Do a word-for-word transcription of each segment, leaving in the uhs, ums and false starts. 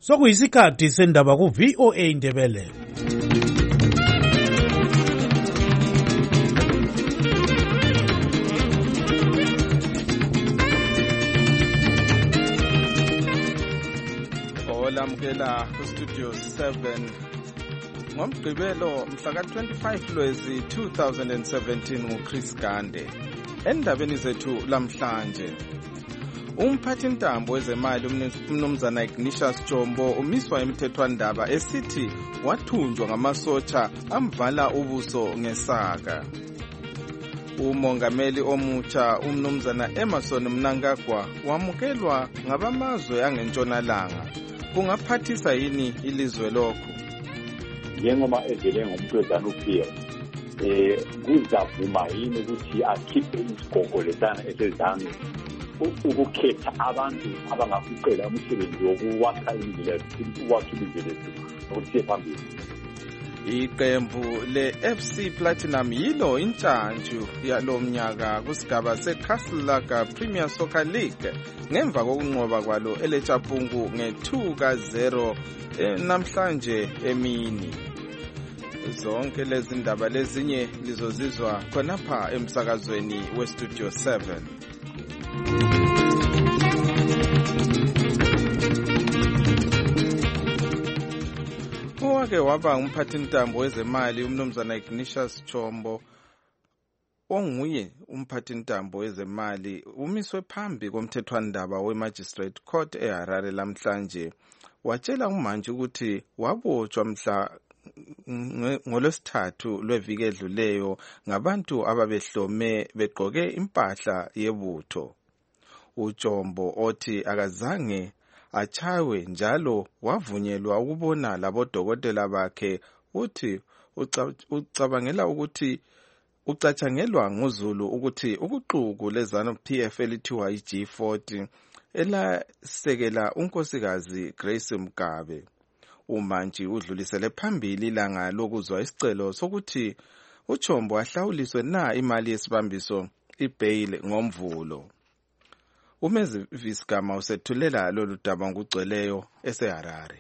Sokuyisikhathi sendaba ku V O A Ndebele. Olamukela ku Studio seven ngomgqibelo mhla ka twenty-five Lwezi two thousand seventeen nguChris Gande. Endabeni zethu lamhlanje, umphathi ntambo wezemali umnumzana Ignatius Chombo umiswa emthethwandaba esithi wathunjwa ngamasotsha amvala ubuso ngesaka. Umongameli omutsha umnumzana Emmerson Mnangagwa wamukelwa ngabamazwe angentshonalanga. Kungaphathisa yini ilizwe lokho? Njengoba evele ngomuntu weZANU-P F eh kuzavuma yini ukuthi akhiphe isigogo lesana esezansi ukukhetha abantu abangakucela umsebenzi wokuwakha indlela ukwakha indlela ukuthi phambili. Iqembu le-F C Platinum yilo intshantshu yalomnyaka kusigaba seCastle Lager Premier Soccer League ngemva kokunqoba kwalo eLechapungu nge-two ka zero namhlanje emini. Zonke lezi ndaba lezinye lizozizwa khonapha emsakazweni weStudio seven. Owake waba umphathi ntambo wezemali umnumzana Ignatius Chombo onguye umphathi ntambo wezemali umiswe phambi komthethwandaba weMagistrate Court eHarare lamhlanje. Watshela umanje ukuthi wabotshwa mhla ngolwesithathu lweviki edluleyo ngabantu ababehlome begqoke impahla yebutho. uJombo othi akazange achaywe njalo wavunyelwa ukubona labodokotela bakhe. Uthi ucabangela ukuthi ucatshangelwa nguZulu ukuthi ukuxuku leZANU-P F elithiwa i-G forty elasekela unkosikazi Grace Mugabe. Umantshi udlulisele phambili ilanga lokuzwa isicelo sokuthi uJombo ahlawuliswe na imali yesibambiso ibail ngomvulo. Umezi Visigama usethulela lolu daba ngugcweleyo eseHarare.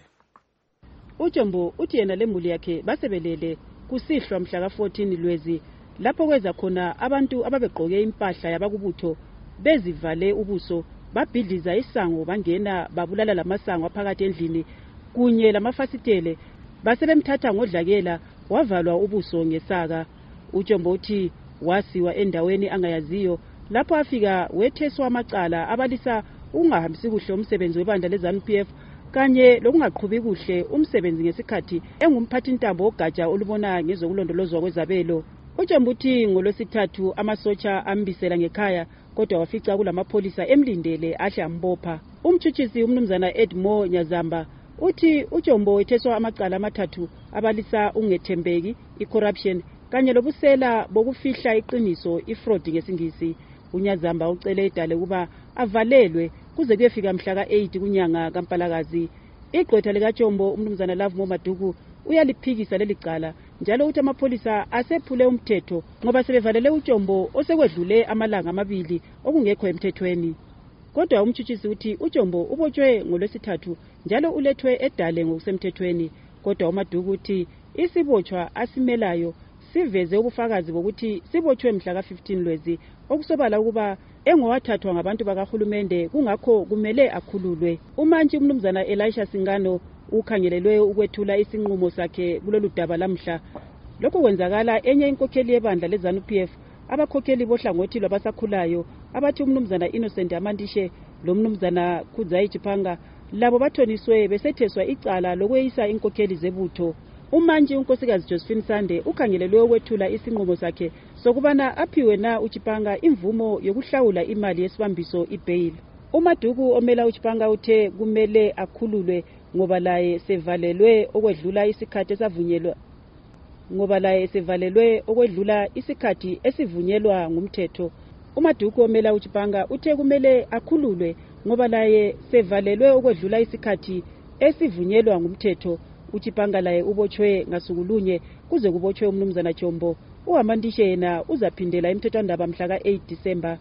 uJombo uthi yena lemuli yakhe basebelele kusihlwa mhla ka fourteen Lwezi lapho kweza khona abantu ababegqoke impahla yabakubutho bezivale ubuso babhidliza isango bangena babulala lamasango aphakathi endlini kunye lamafasitele basebemthatha ngodlakela wavalwa ubuso ngesaka. uJombo uthi wasiwa endaweni angayaziyo lapho afika wetheswa amacala abalisa ungahambisi kuhle umsebenzi webandla leZANU-P F kanye lokungaqhubi kuhle umsebenzi ngesikhathi engumphathi ntambo ogatsha olubona ngezokulondolozwa kwezabelo. uJombo uthi ngolwesithathu amasotsha ambisela ngekhaya kodwa wafica kulamapholisa emlindele ahle ambopha. Umtshutshisi umnumzana Edmo Nyazamba uthi uJombo wetheswa amacala amathathu abalisa ungethembeki, icorruption kanye lobusela bokufihla iqiniso, ifraud ngesingisi. uNyazamba ucele idale kuba avalelwe kuze kuyefika mhla ka eight kunyanga kaMpalakazi. Igqwetha likaJombo umnumzana Love Maduku uyaliphikisa leli cala njalo uthi amapholisa asephule umthetho ngoba sebevalele uJombo osekwedlule amalanga amabili okungekho emthethweni. Kodwa umtshutshisi uthi uJombo ubotshwe ngolwesithathu njalo ulethwe edale ngokusemthethweni. Kodwa uMaduku uthi isibotshwa asimelayo siveze ubufakazi bokuthi sibotshwe mhla ka fifteen Lwezi okusobala ukuba engowathathwa ngabantu bakahulumende kungakho kumele akhululwe. Umantshi umnumzana Elisha Singano ukhangelelwe ukwethula isinqumo sakhe kulolu daba lamhla. Lokho kwenzakala enye inkokheli yebandla leZANU-P F abakhokheli bohlangothi lwabasakhulayo abathi umnumzana Innocent Amandishe lo mnumzana Kudzayi Chipanga labo bathoniswe besetheswa icala lokweyisa inkokheli zebutho. Umantshi unkosikazi Josephine Sande ukhangelelwe ukwethula isinqumo sakhe sokubana aphiwe na uChipanga imvumo yokuhlawula imali yesibambiso ibail. uMaduku omela uChipanga uthe kumele akhululwe ngoba laye sevalelwe okwedlula isikhathi esavunyelwa ngoba laye sevalelwe okwedlula isikhathi esivunyelwa ngumthetho. uMaduku omela uChipanga uthe kumele akhululwe ngoba laye sevalelwe okwedlula isikhathi esivunyelwa ngumthetho. uChipanga laye ubotshwe ngasukulunye kuze kubotshwe umnumzana Chombo. uHamandishe yena uzaphindela emthethwandaba mhla ka eight December.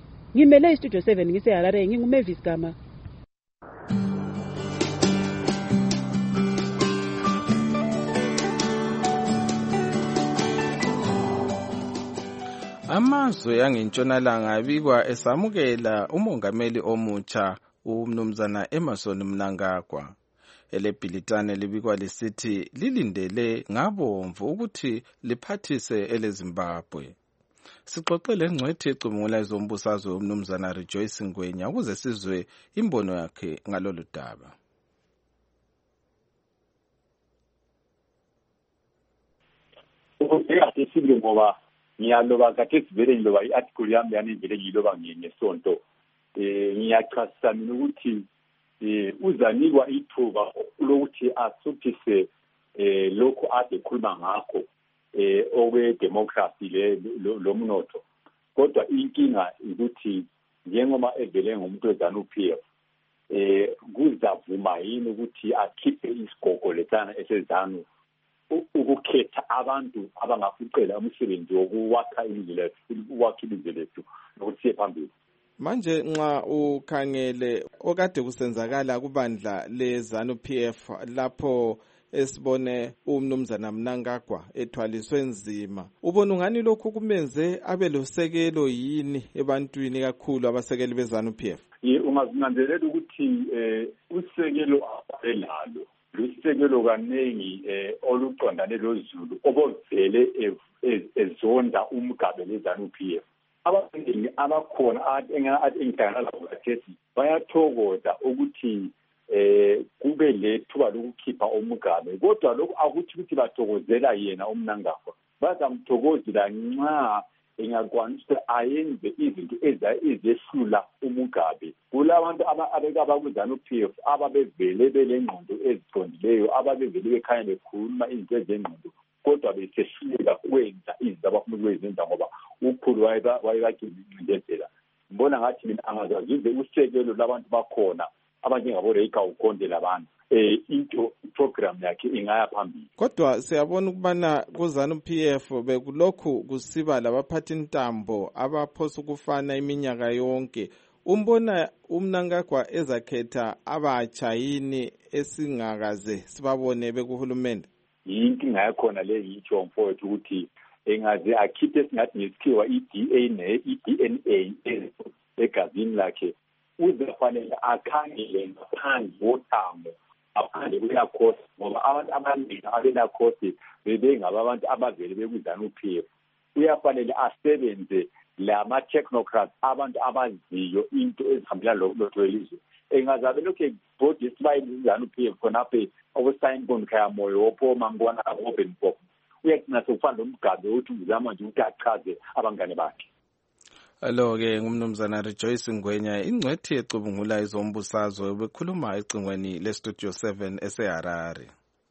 Ngimele iStudio seven ngiseHarare, nginguMavis Gama. Amazwe angentshonalanga abikwa esamukela umongameli omutsha umnumzana Emmerson Mnangagwa. Elebhilitane libikwa lisithi lilindele ngabomvu ukuthi liphathise eleZimbabwe. Sixoxele ngcwethi ecubungula ezombusazwe umnumzana Rejoice Ngwenya ukuze sizwe imbono yakhe ngalolu daba. Ukuyasisile ngoba ngiyaloba kade sivele ngiloba i-article yami yani vele ngiloba ngesonto. Eh ngiyachasisa mina ukuthi eh uzanikwa ithuba lokuthi asuthise eh lokho ade khuluma ngakho eh okwe democracy le lomnotho. Kodwa inkinga ukuthi njengoba evele ngumuntu wezanu P F eh kuzavuma yini ukuthi akhiphe isigogo lesana esezanu ukukhetha abantu abangafucela umsebenzi wokuwakha ilizwe lethu ukwakha ilizwe lethu nokuthi phambili. Manje nxa ukhangele okade kusenzakala kubandla leZanu P F lapho esibone umnumzana Mnangagwa ethwaliswe nzima, ubona ungani lokhu kumenze abe losekelo yini ebantwini kakhulu abasekeli beZanu P F? Ungazinanzelela ukuthi eh usekelo abelalo lusekelo kaningi eh oluqondane lozulu obovele ezonda umgabe leZanu P F. Abaningi abakhona engingana labo kathethi bayathokoza ukuthi eh kube lethuba lokukhipha umgabe, kodwa lokho akuthi ukuthi bathokozela yena uMnangagwa, bazamthokozela nxa engakwanisa ayenze izinto ezehlula umugabe. Kulabantu abekaba kuZanu P F ababevele belengqondo eziqondileyo, ababevele bekhanya bekhuluma izinto ezengqondo, kodwa besehluleka kwenza izinto abafuna ukwenza ngoba ukhulu wayebaqindezela. Ngibona ngathi mina angazazize usekelo labantu bakhona abanjengabo Reika ukonde labantu eh into program yakhe ingaya phambili. Kodwa siyabona ukubana kuZanu P F bekulokhu kusiba labaphathi intambo abaphosa ukufana iminyaka yonke. Umbona uMnangagwa ezakhetha abatsha yini esingakaze sibabone bekuhulumende? Inkinga yakhona le yitsho mfowethu ukuthi engaze akhiphe singathi ngesikhiwa i-D N A i-D N A egazini lakhe, uzafanele akhangele ngaphandle wothambo aphandle kuyakhosi ngoba abantu abaningi abenakhosi bebengaba abantu abavele bekuZanu P F. Uyafanele asebenze lama technocrats, abantu abaziyo into ezihambelana lokho elizwe. Engazabe lokho body esibayini iZanu P F khonaphe okusayini konkhaya moyo ophoma ngibona open book. Uyakugcina sokufana nomgabe uthi uzama nje ukuthi achaze abangane bakhe. Alo ke ngumnumzana Rejoice Ngwenya ingcwethi ecubungula izombusazwe bekhuluma ecingweni le Studio seven eseHarare.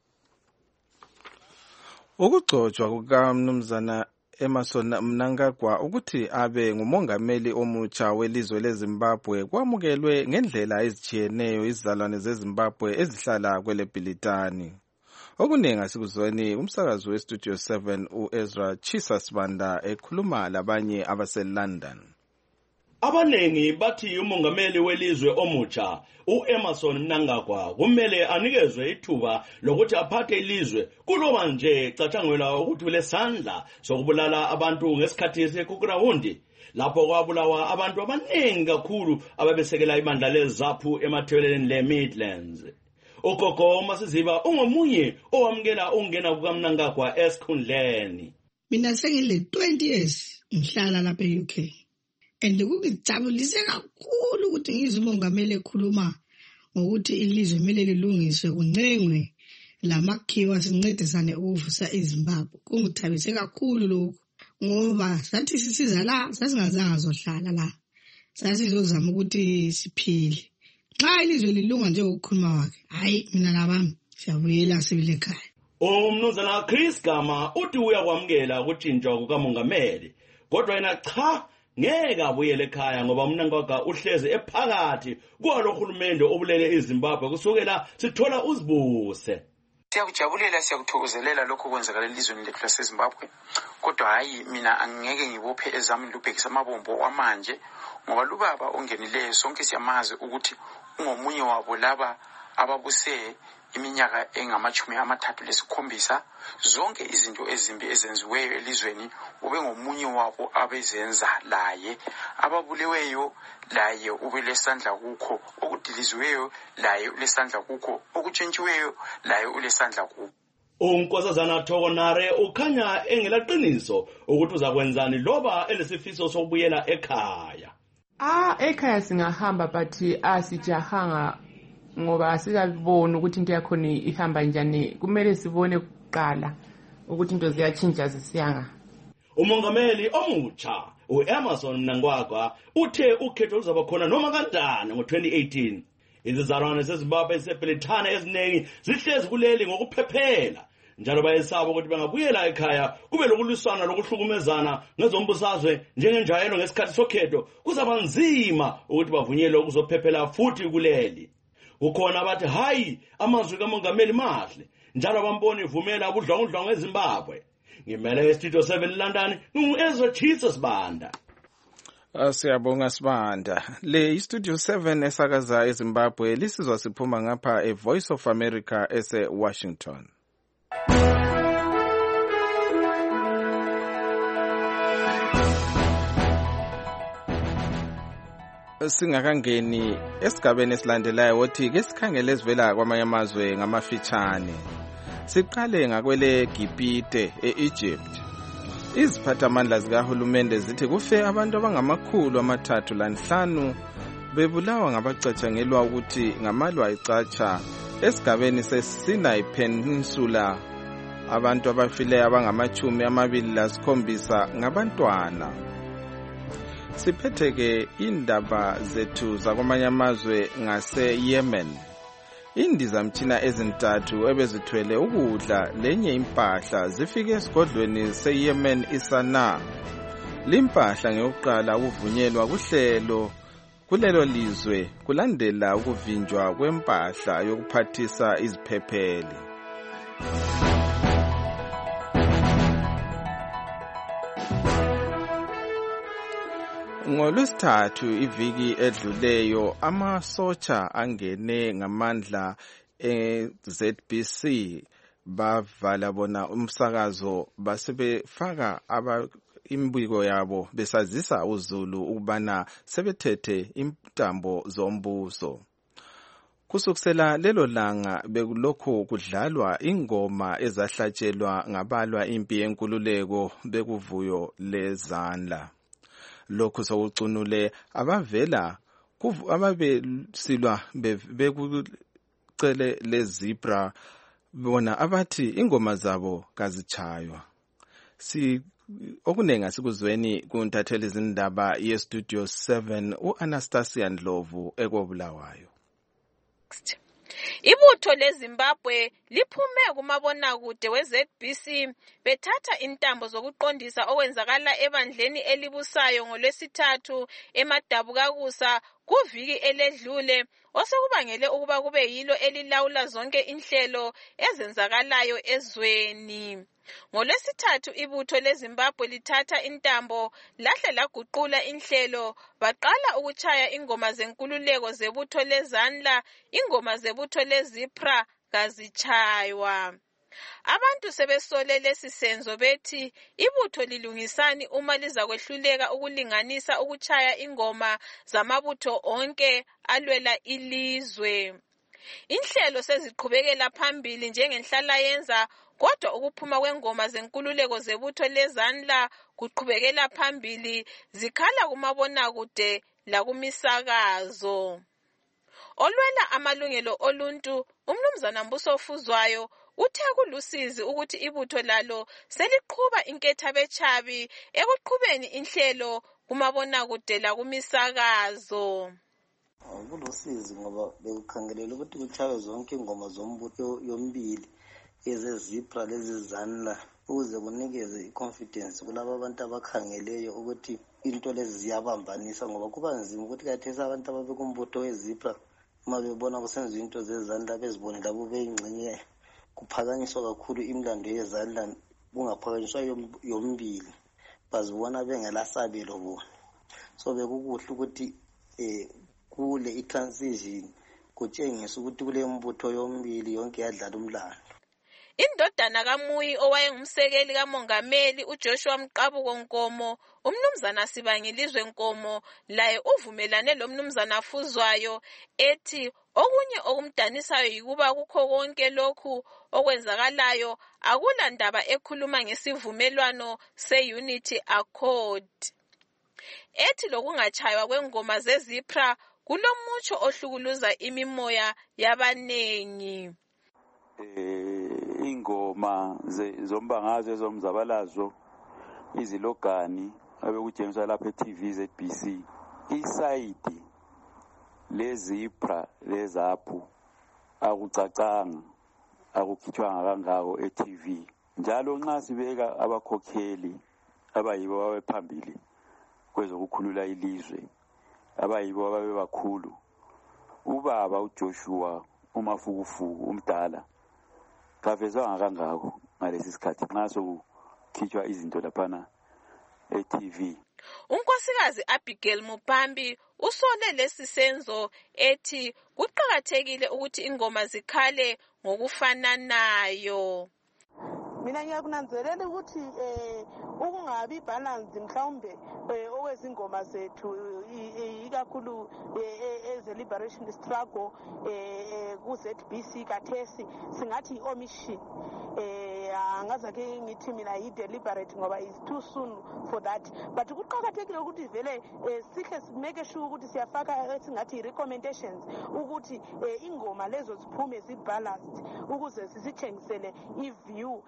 Ukugcotshwa kukaMnumzana Emmerson Mnangagwa ukuthi abe ngumongameli omutsha welizwe leZimbabwe kwamukelwe ngendlela ezijiyeneyo izizalwane zeZimbabwe ezihlala kweleBhilitani. Okuningi asikuzweni umsakazi weStudio seven uEzra Chisa Sibanda ekhuluma labanye abaseLondon. Abanengi bathi umongameli welizwe omutsha uEmmerson Mnangagwa kumele anikezwe ithuba lokuthi aphathe ilizwe kuloba nje catshangwela ukuthi ulesandla sokubulala abantu ngesikhathi sekukrawundi lapho kwabulawa abantu abanengi kakhulu ababesekela ibandla leZAPU emathebeleni leMidlands. Ugogo Masiziba ungomunye owamkela ungena kukaMnangagwa esikhundleni. Mina sengile twenty years ngihlala lapha e-U K. And kungijabulise kakhulu ukuthi ngizwe umongameli ekhuluma ngokuthi ilizwe kumele lilungiswe kuncengwe lamakhiwa sincedisane ukuvusa iZimbabwe. Kungithabise kakhulu lokho ngoba sathi sisiza la sasingazange zohlala la. Sasizozama ukuthi siphile. Xa ilizwe lilunga nje ukukhuluma wakhe, hayi mina nabami siyabuyela sibile ekhaya. Umnumzana Chris Gama uthi uyakwamkela ukutshintshwa kukamongameli, kodwa yena cha ngeke abuyele ekhaya ngoba uMnangagwa uhleze ephakathi kwalokhulumende obulele iZimbabwe kusukela sithola uzibuse. Siyakujabulela siyakuthokozelela lokho kwenzakala elizweni lethu laseZimbabwe, kodwa hayi mina angeke ngibophe ezami lubhekisa amabombo amanje ngoba lubaba ongenileyo sonke siyamazi ukuthi ungomunye wabo laba ababuse iminyaka engamachumi amathathu lesikhombisa. Zonke izinto ezimbi ezenziweyo elizweni ube ngomunye wabo abezenza laye. Ababuleweyo laye ube lesandla kukho, okudiliziweyo laye ulesandla kukho, okutshentshiweyo laye ulesandla kukho. uNkosazana Thokonare ukhanya engelaqiniso ukuthi uzakwenzani loba elesifiso sokubuyela ekhaya. Ah, ekhaya singahamba but asijahanga ngoba asikaboni ukuthi into yakhona ihamba njani. Kumele sibone kuqala ukuthi into ziyatshintsha zisiyanga. Umongameli omutsha uEmmerson Mnangagwa uthe ukhetho luzaba khona noma kanjani ngo twenty eighteen. Izizalwane zeZimbabwe ezisebhelethana eziningi zihlezi kuleli ngokuphephela njalo bayesaba ukuthi bangabuyela ekhaya kube lokuliswana lokuhlukumezana ngezombusazwe njengenjayelo ngesikhathi sokhetho kuzaba nzima ukuthi bavunyelwe ukuzophephela futhi kuleli. Ukhona abathi hayi amazwi kamongameli mahle njalo abamboni ivumela ubudlwangudlwangu eZimbabwe. Ngimele eStudio seven London ngu-Ezra Chitsa Sibanda. Siyabonga Sibanda. Le iStudio seven esakaza eZimbabwe lisizwa siphuma ngapha eVoice of America ese Washington. Singakangeni esigabeni esilandelayo wothi ke sikhangele ezivela kwamanye amazwe ngamafitshane. Siqale ngakwele Gibhite eEgypt. Iziphathamandla zikahulumende zithi kufe abantu abangamakhulu amathathu lanhlanu bebulawa ngabacatshangelwa ukuthi ngamalwa icatsha esigabeni seSinai Peninsula. Abantu abafile abangamachumi amabili lasikhombisa ngabantwana. Siphetheke indaba zethu zakwamanye amazwe ngase Yemen. Indizamtshina ezintathu ebezithwele ukudla lenye impahla zifike esigodlweni seYemen iSanaa. Limpahla ngeyokuqala ukuvunyelwa kuhlelo kulelo lizwe kulandela ukuvinjwa kwempahla yokuphathisa iziphepheli. NgoLwesithathu iviki edluleyo amasotsha angene ngamandla eZ B C bavala bona umsakazo basebefaka aba imbiko yabo besazisa uZulu ukubana sebethethe intambo zombuso. Kusukusela lelo langa bekulokho kudlalwa ingoma ezahlatshelwa ngabalwa impi yenkululeko bekuvuyo lezandla. Lokhu sokucunule abavela ababesilwa bekucele leZebra bona abathi ingoma zabo kazichaywa. Si okunenga sikuzweni kuntatheli izindaba yeStudio seven uAnastasia Ndlovu ekobulawayo. Ibutho leZimbabwe liphume kumabonakude weZ B C bethatha intambo zokuqondisa okwenzakala ebandleni elibusayo ngoLwesithathu eMadabukakusa kuviki eledlule osekubangele ukuba kube yilo elilawula zonke inhlelo ezenzakalayo ezweni. NgoLwesithathu ibutho leZimbabwe lithatha intambo lahle laguqula inhlelo baqala ukuchaya ingoma zenkululeko zebutho lezandla, ingoma zebutho leZipra kazichaywa. Abantu sebesole lesi senzo bethi ibutho lilungisani uma liza kwehluleka ukulinganisa ukuchaya ingoma zamabutho onke alwela ilizwe. Inhlelo seziqhubekela phambili njengenhlala yenza kodwa ukuphuma kwengoma zenkululeko zebutho lezandla kuqhubekela phambili zikhala kumabonakude lakumisakazo. Olwela amalungelo oluntu uMnumzana Mbuso Fuzwayo uthe kulusizi ukuthi ibutho lalo seliqhuba inkethabechabi ekuqhubeni inhlelo kumabonakude lakumisakazo. Kulusizi ngoba bekukhangelela ukuthi kuchaywe zonke ingoma zombutho yombili ezezipra lezizandla ukuze kunikeze iconfidence kulabo abantu abakhangeleyo ukuthi into lezi ziyabambanisa ngoba kuba nzima ukuthi kathesa abantu ababekumbutho wezipra uma bebona kusenziwa into zezandla bezibone labo beyingcenye kuphakanyiswa kakhulu imlando yezandla kungaphakanyiswa yombili bazibona bengelasabelo bona. So bekukuhle ukuthi eh kule itransition kutshengisa ukuthi kule mbutho yombili yonke yadlala umlando. Indodana kaMuyi owayengumsekeli kamongameli uJoshua Mqabuko Nkomo, umnumzana Sibangilizwe Nkomo, laye uvumelane lo mnumzana Fuzwayo ethi okunye okumdanisayo yikuba kukho konke lokhu okwenzakalayo akula ndaba ekhuluma ngesivumelwano se-Unity Accord. Ethi lokungachaywa kwengoma zezipra kulomutsho ohlukuluza imimoya yabanengi. Eh ingoma zombangazwe zomzabalazo izilogani abekujengiswa lapha e-T V Z B C isayidi lezipra lezaphu akucacanga akukhithwanga kangako e-T V njalo nxa sibeka abakhokheli abayibo abaphambili kwezokukhulula ilizwe abayibo ababe bakhulu ubaba uJoshua uMafukufuku umdala kavezwanga kangako ngalesi sikhathi nxa sokukhithwa izinto laphana e-T V. Unkosikazi Abigail Mupambi usole lesi senzo ethi kuqhakathekile ukuthi ingoma zikhale ngokufananayo. Mina ngiyakunanzelela ukuthi eh ukungabi balance mhlawumbe okwezingoma zethu ikakhulu eze liberation struggle eh ku Z B C kathesi singathi omission eh angaza ke ngithi mina yi deliberate ngoba is too soon for that, but kuqhakathekile ukuthi vele sihle simeke sure ukuthi siyafaka singathi recommendations ukuthi ingoma lezo ziphume zi balanced ukuze sisithengisele i view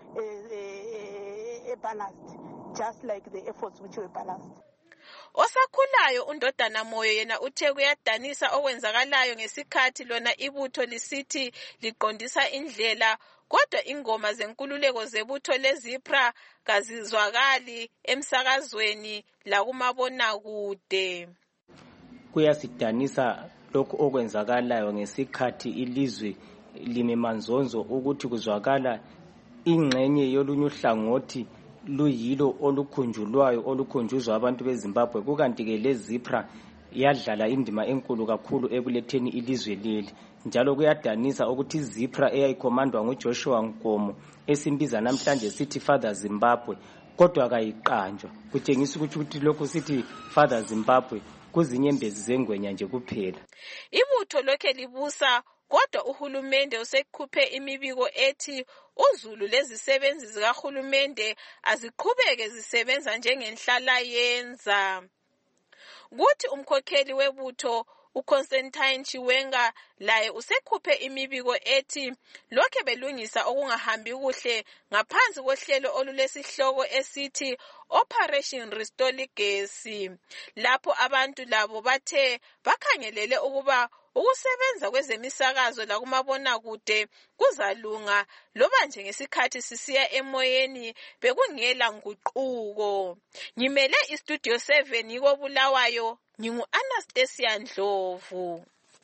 a balanced, just like the efforts which were balanced. Osakhulayo undodana Moyo yena uthe kuyadanisa okwenzakalayo ngesikhathi lona ibutho lisithi liqondisa indlela, kodwa ingoma zenkululeko zebutho lezipra kazizwakali emsakazweni lakumabona kude. Kuyasidanisa lokho okwenzakalayo ngesikhathi ilizwe limemanzonzo ukuthi kuzwakala ingxenye yolunye uhlangothi luyilo olukhunjulwayo olukhunjuzwa abantu beZimbabwe, kukanti ke lezipra yadlala indima enkulu kakhulu ekuletheni ilizwe leli. Njalo kuyadanisa ukuthi izipra eyayikhomandwa nguJoshua Nkomo esimbiza namhlanje sithi Father Zimbabwe kodwa kayiqanjwa, kutshengisa ukuthi lokho sithi Father Zimbabwe kuzinyembezi zengwenya nje kuphela. Ibutho lokhe libusa kodwa uhulumende usekhuphe imibiko ethi uZulu lezisebenzi zikahulumende aziqhubeke zisebenza njengenhlala yenza. Kuthi umkhokheli webutho uConstantine Chiwenga laye usekhuphe imibiko ethi lokhe belungisa okungahambi kuhle ngaphansi kohlelo olulesihloko esithi Operation Restore Legacy, lapho abantu labo bathe bakhangelele ukuba ukusebenza kwezemisakazo lakumabona kude kuzalunga loba nje ngesikhathi sisiya emoyeni bekungela nguquko. Ngimele istudio seven yiko Bulawayo, ngingu Anastasia Ndlovu.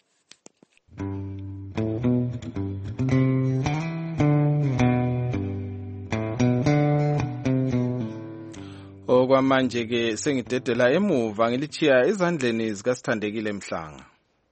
Okwamanje ke sengidedela emuva ngilichiya ezandleni zikaSithandekile Mhlanga.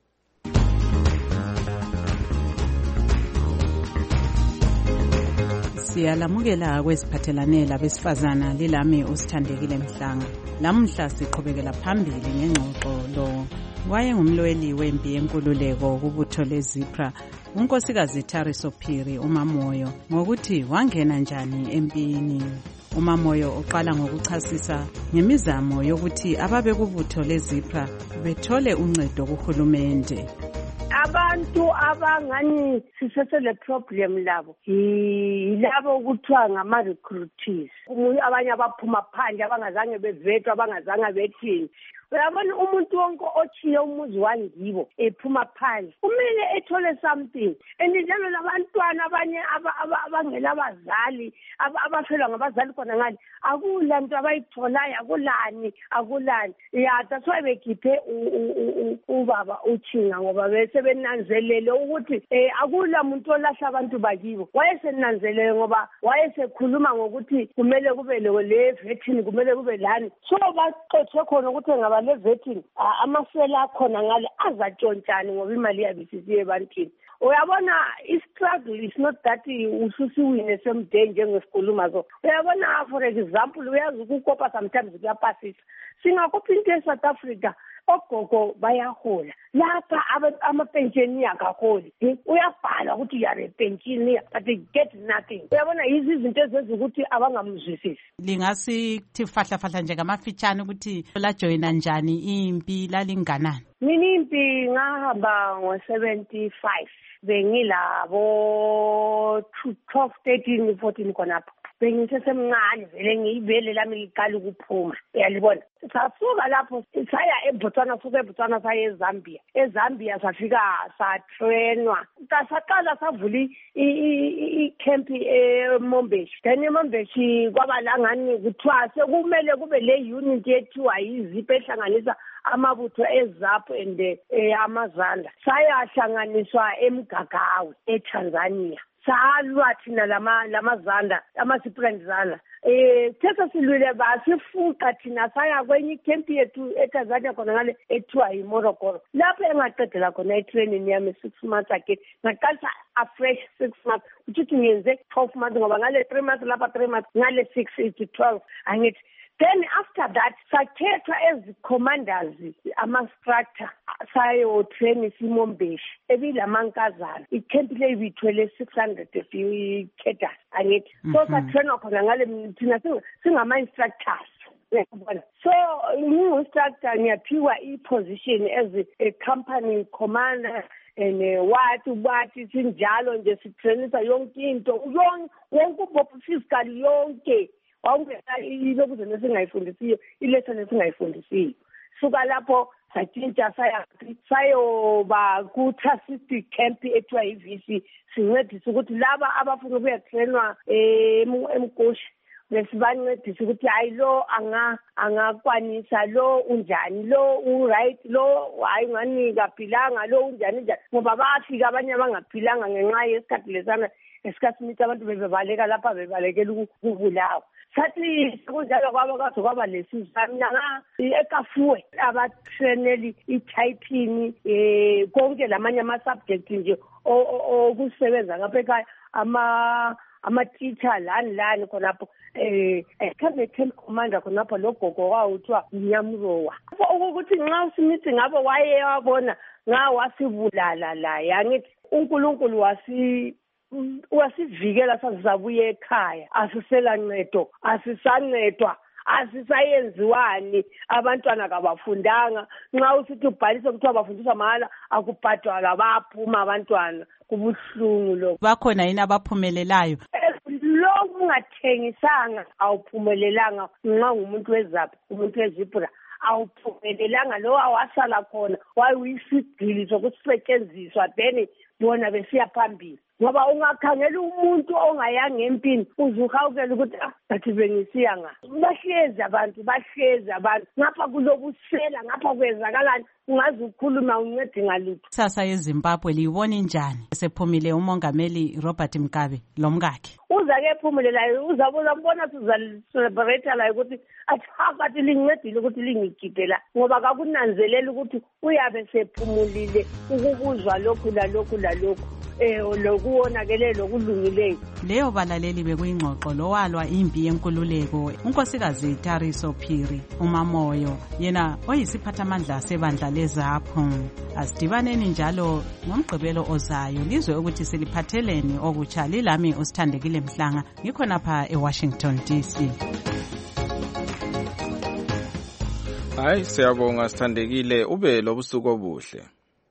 Siyalamukela kweziphathelane labesifazana lilami uSithandekile Mhlanga. Namhla siqhubekela phambili ngengxoxo lo wayengumlweli wempi yenkululeko kubutho lezipra unkosikazi Thariso Phiri uMamoyo ngokuthi wangena njani empini. uMamoyo uqala ngokuchasisa ngemizamo yokuthi ababe kubutho lezipra bethole uncedo kuhulumende. Abantu abangani sisesele problem labo yilabo ukuthiwa ngama recruitees, abanye abaphuma phandle abangazange bevetwa abangazange bethini. Uyabona umuntu wonke ochiye umuzi wangibo ephuma phandle kumele ethole something, and njalo labantwana abanye abangela abazali abafelwa ngabazali khona ngani akula nto abayitholayo, akulani akulani ya that's why bekhiphe ubaba uChinga ngoba bese benanzelele ukuthi akula muntu olahla abantu bakibo. Wayesenanzelele ngoba wayesekhuluma ngokuthi kumele kube le vetting kumele kube lani, so baxoxe khona ukuthi ngaba le vetting amasela akhona ngale azatshontsani ngoba imali yabe sisiye ebantwini. Uyabona i-struggle is not that ususiwine someday njengesikhuluma so. Uyabona for example uyazi ukukopa sometimes kuyapasisa. Singakopa into eSouth Africa ogogo bayahola. Lapha ama-pension akaholi. Uyabhala ukuthi you are a pensioner but they get nothing. Uyabona izinto ezenza ukuthi abangamzwisisi. Lingasithi fahla fahla nje ngamafitshane ukuthi la joina njani impi lalinganani. Mina impi ngahamba ngo-seventy-five. Bengilabo twelve, thirteen, fourteen khonapho. Bengisesemncane vele ngiyivele lami liqala ukuphuma. Uyalibona? Sasuka lapho saya eBotswana, suka eBotswana saya eZambia. EZambia safika satrainwa. Saqala savula i-camp eMombeshi. Then eMombeshi kwaba la ngani kuthiwa sekumele kube le unit ethiwa yizipho ehlanganisa amabutho eZAPU and amazanda. Sayahlanganiswa eMgagawe eTanzania. Salwa thina lama lamazanda amasiprendizana eh thetha silwile basifuqa thina saya kwenye camp yethu eTanzania khona ngale ethiwa iMorogoro. Lapho engaqedela khona itraining yami six months again ngaqalisa a fresh six months ukuthi ngiyenze twelve months ngoba ngale three months lapha three months ngale six is twelve angithi. Then after that, sathethwa as commanders, ama-structure, sayo train iSimombeshi, ebilamankazana. Ikhempi le bithwele six hundred of you cadres. Angithi. So satrainwa khona ngale thina singama-instructors. So ngingu-instructor ngiyaphiwa i-position as a company commander and wathi wathi sinjalo nje sitrainisa yonke into wonke ubophu fiscal yonke. Wawungena ilokuze nesingayifundisiyo ilesson esingayifundisiyo suka lapho satshintsha saya sayoba ku-Tracist camp ethiwa yi-V C sincedisa ukuthi laba abafuna ukuya trainwa eMkoshi besibancedisa ukuthi hayi lo angakwanisa lo unjani lo uright lo hayi ngani kaphilanga lo unjani njani ngoba bafika abanye abangaphilanga ngenxa yesikhathi lesana esikhathini abantu bebebaleka lapha bebalekela ukubulawa. Sathi kunjalo kwaba kwathi kwaba lesizana ekafuwe abatraineli i-typing eh konke lamanye ama-subject nje okusebenza ngapha ekhaya ama ama-teacher lani lani khonapho eh ekhambe camp commander khonapho logogo kwawo uthiwa Nyamrowa. Ukuthi nxa usimithi ngabe waye wabona nga wasibulala la yangithi uNkulunkulu wasi wasivikela sazizabuye ekhaya asisela ncedo asisancedwa asisayenziwani abantwana kabafundanga nxa usithi ubhalise kuthiwa bafundiswa mahala akubhadalwa baphuma abantwana kubuhlungu lo. Bakhona yini abaphumelelayo? Lo kungathengisanga awuphumelelanga nxa ngumuntu weZAPU umuntu weZipra awuphumelelanga lo awasala khona wayisigcili sokusetshenziswa then bona besiya phambili. Ngoba ungakhangela umuntu ongayanga empini uzuhawukela ukuthi ah bathi bengisiya nga. Bahlezi abantu bahlezi abantu ngapha kulobusela ngapha kwezakalani ungazi ukukhuluma uncede ngalutho. Sasa yeZimbabwe liyibona njani sephumile umongameli Robert Mugabe lomkakhe? Uza ke ephumelelayo uzabuza mbona sizacelebrate la ukuthi athi akathi lincedile ukuthi lingikhiphe la ngoba kakunanzelela ukuthi uyabe sephumulile ukubuzwa lokhu la lokhu la lokhu eh lokuwonakele lokulungileyo. Leyo balaleli bekuyingxoxo lowalwa impi yenkululeko unkosikazi Tariso Phiri uMamoyo yena oyisiphathamandla sebandla leZAPU. Asidibaneni njalo ngomgqibelo ozayo lizwe ukuthi siliphatheleni okutsha lilami usithandekile Mhlanga ngikhona pha eWashington D C. Hayi siyabonga sithandekile ube lobusuku obuhle.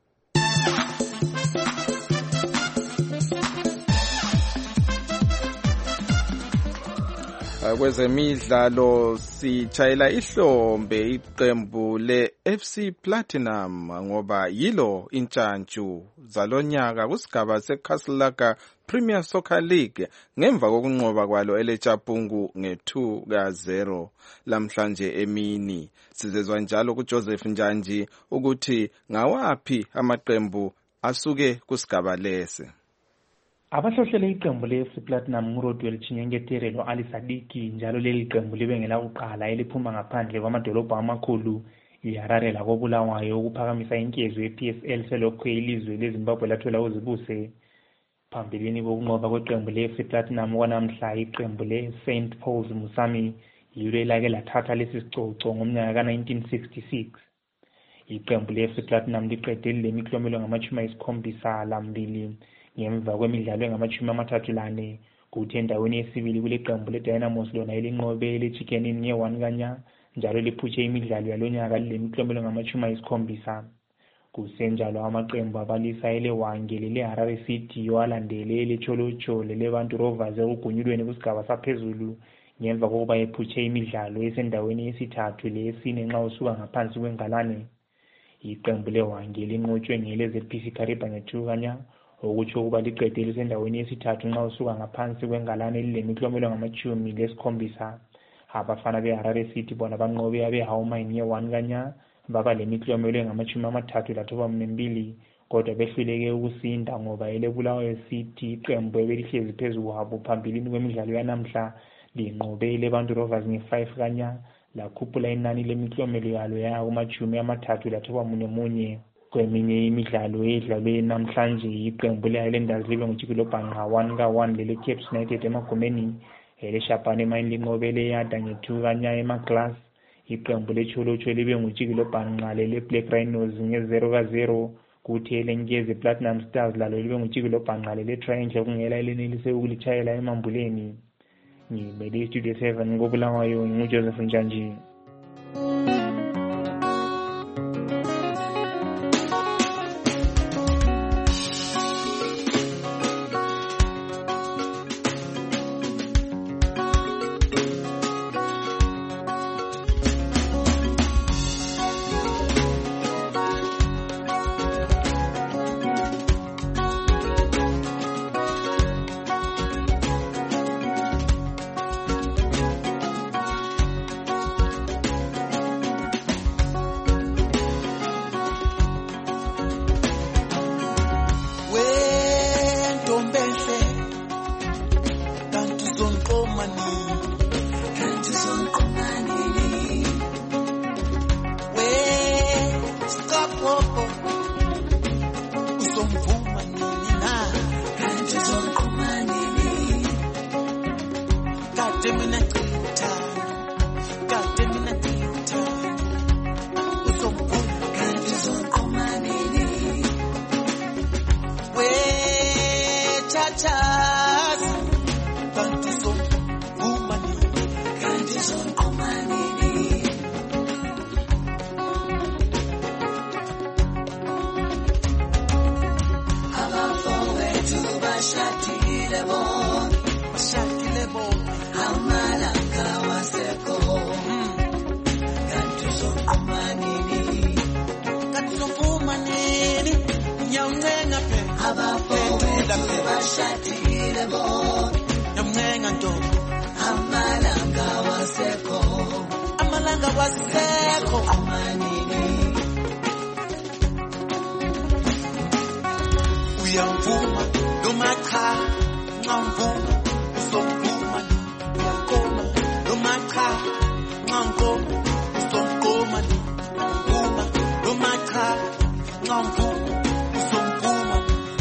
Kwezemidlalo sitshayela ihlombe iqembu le-F C Platinum ngoba yilo intshantshu zalonyaka kusigaba seCastlelaga Premier Soccer League ngemva kokunqoba kwalo eleChapungu nge-two ka zero lamhlanje emini. Sizezwa njalo kuJoseph Njanji ukuthi ngawaphi amaqembu asuke kusigaba lese. Abahlohlele iqembu le-F C Platinum nguRodwell Chinyengetere lo-Ali Sadiki njalo leli qembu libe ngelakuqala eliphuma ngaphandle kwamadolobha amakhulu iHarare lako Bulawayo ukuphakamisa inkezo ye-P S L selokhu ilizwe leZimbabwe lathola uzibuse. Phambilini kokunqoba kweqembu le-F C Platinum kwanamhla iqembu le-Saint Paul's Musami yilo elake lathatha lesi sicoco ngomnyaka ka-nineteen sixty-six. Iqembu le-F C Platinum liqede lemiklomelo ngamashumi ayisikhombisa lambili ngemva kwemidlalo engamashumi amathathu lane. Kuthi endaweni yesibili kule qembu le-Dynamos lona elinqobe le-Chicken Inn nge-one kanya njalo liphutshe imidlalo yalonyaka lemiklomelo ngamashumi ayisikhombisa. Kusenjalo amaqembu abalisa eleWange lele-Harare City walandele ele-Cholochole leBantu Rovers ekugunyulweni kusigaba saphezulu ngemva kokuba ephutshe imidlalo esendaweni yesithathu leyesine nxa usuka ngaphansi kwengalane. Iqembu leWange linqotshwe ngele-Z P C Kariba nge-two kanya okutsho ukuba liqede lisendaweni yesithathu nxa usuka ngaphansi kwengalane elilemiklomelo ngamashumi lesikhombisa. Abafana beHarare City bona banqobe abeHaumine nge-one kanya baba lemiklomelo engamashumi amathathu lathoba mbili kodwa behluleke ukusinda ngoba eleBulawayo City iqembu ebelihlezi phezu kwabo phambilini kwemidlalo yanamhla linqobe leBantu Rovers nge-five kanya lakhuphula inani lemiklomelo yalo yaya kumashumi amathathu lathoba munye. Kweminye imidlalo edlalwe namhlanje iqembu le-Highlanders libe nguJikilobhanqa one ka one lele-Cape United emagomeni ele-Shapane Mine linqobe le-Yada nge-two kanya emaglass. Iqembu le-Cholochole libe nguJikilobhanqa lele-Black Rhinos nge-zero ka zero kuthi elenkezi Platinum Stars lalo libe nguJikilobhanqa lele-Triangle kungela elenelise ukulitshayela emambuleni. Ngimele iStudio seven koBulawayo nguJoseph Njanji. Uyamvuma noma cha ngamvuma usomvuma uyakoma noma cha ngamvuma usomkoma noma noma cha ngamvuma usomvuma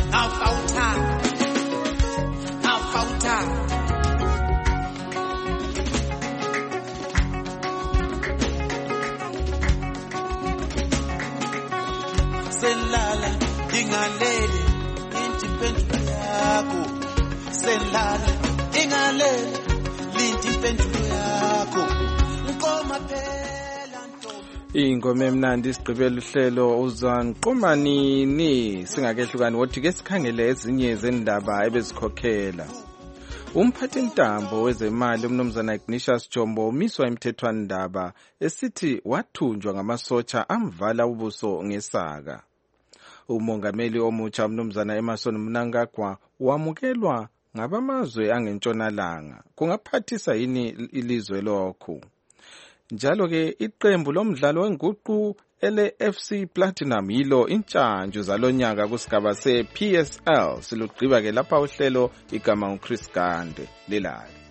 afauta afauta selala ingalele impendulo yakho selala ingalele linti impendulo yakho ngoma phela ingoma emnandi isigqibela uhlelo uzanqoma nini singakehlukani wothi ke sikhangele ezinye zendaba ebezikhokhela. Umphathintambo wezemali umnumzana Ignatius Jombo umiswa emthethwandaba esithi wathunjwa ngamasotsha amvala ubuso ngesaka. Umongameli omutsha umnumzana Emmerson Mnangagwa wamukelwa ngabamazwe angentshonalanga. Kungaphathisa yini ilizwe lokho? Njalo ke iqembu lomdlalo wenguqu ele F C Platinum yilo intshantshu zalonyaka kusigaba se P S L silugqiba ke lapha uhlelo igama uChris Gande lelali.